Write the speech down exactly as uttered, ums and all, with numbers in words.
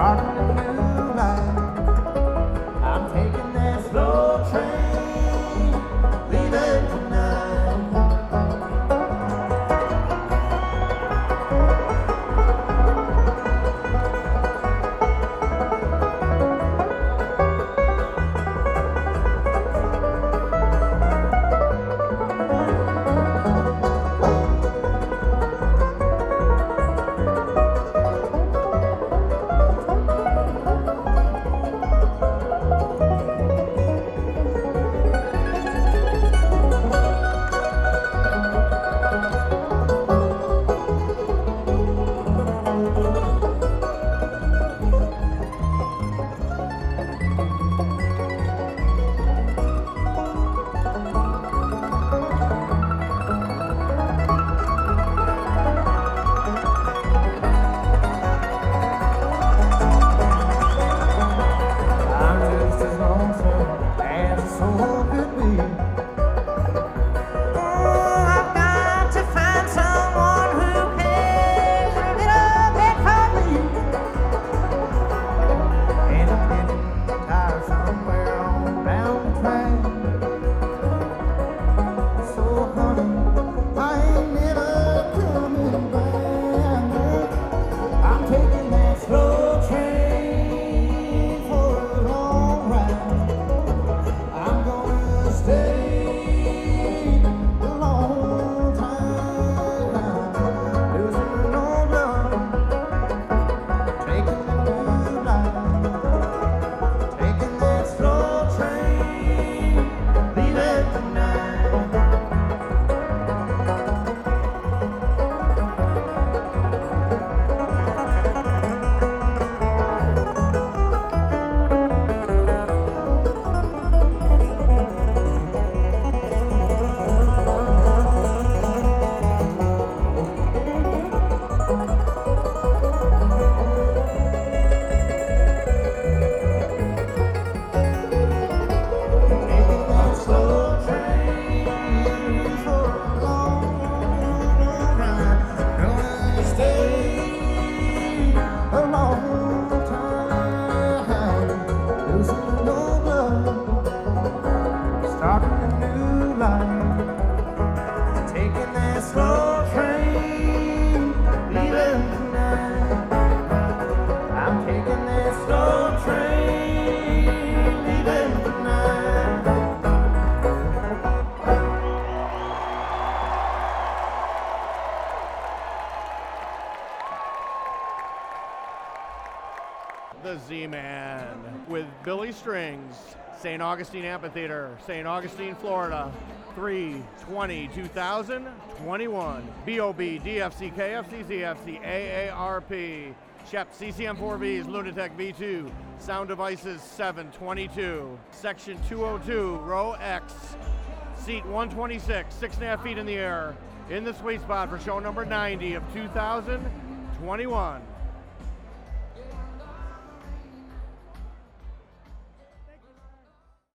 starting a new life. I'm taking that slow train, leaving tonight. The Z-Man with Billy Strings, Saint Augustine Amphitheater, Saint Augustine, Florida, three twenty two thousand twenty-one. B O B, D F C, K F C, Z F C, A A R P, Shep, C C M four Vs, Lunatech V two, Sound Devices seven twenty-two, Section two oh two, Row X, Seat one twenty-six, six and a half feet in the air, in the sweet spot for show number ninety of two thousand twenty-one.